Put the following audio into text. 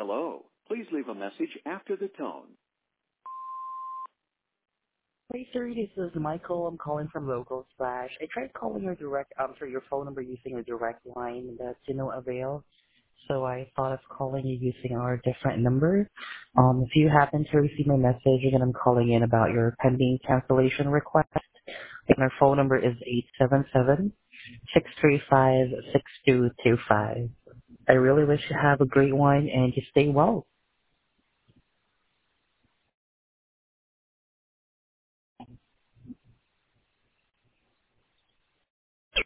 hello. Please leave a message after the tone. Hey sir, this is Michael. I'm calling from Local Splash. I tried calling your your phone number using your direct line, but to no avail. So I thought of calling you using our different number. If you happen to receive my message, again, I'm calling in about your pending cancellation request. And our phone number is 877-635-6225. I really wish you have a great one and you stay well.